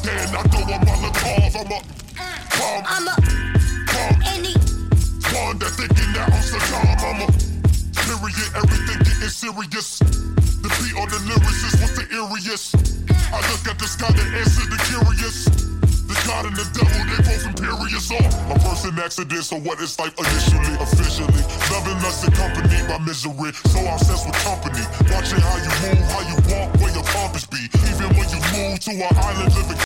And I know I'm on the cause. I'm a any one that thinking that I'm so calm. I'm a period, everything getting serious. The beat on the lyricist was the eeriest. I look at the sky to answer the curious. The God and the devil, they both imperious. A person accident, so what it's like initially, officially. Loving lust accompanied by misery. So obsessed with company. Watching how you move, how you walk, where your compass be. Even when you move to an island living